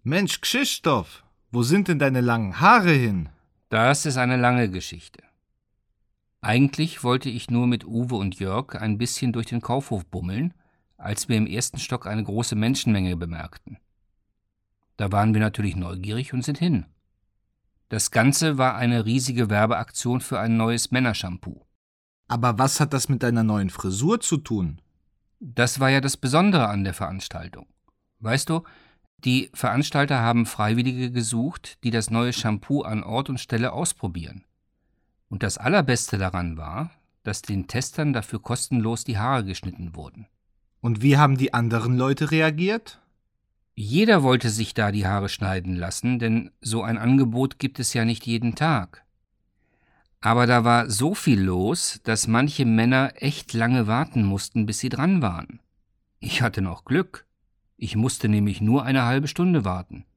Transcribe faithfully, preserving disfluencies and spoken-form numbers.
Mensch, Krzysztof, wo sind denn deine langen Haare hin? Das ist eine lange Geschichte. Eigentlich wollte ich nur mit Uwe und Jörg ein bisschen durch den Kaufhof bummeln, als wir im ersten Stock eine große Menschenmenge bemerkten. Da waren wir natürlich neugierig und sind hin. Das Ganze war eine riesige Werbeaktion für ein neues Männershampoo. Aber was hat das mit deiner neuen Frisur zu tun? Das war ja das Besondere an der Veranstaltung. Weißt du, die Veranstalter haben Freiwillige gesucht, die das neue Shampoo an Ort und Stelle ausprobieren. Und das Allerbeste daran war, dass den Testern dafür kostenlos die Haare geschnitten wurden. Und wie haben die anderen Leute reagiert? Jeder wollte sich da die Haare schneiden lassen, denn so ein Angebot gibt es ja nicht jeden Tag. Aber da war so viel los, dass manche Männer echt lange warten mussten, bis sie dran waren. Ich hatte noch Glück. Ich musste nämlich nur eine halbe Stunde warten.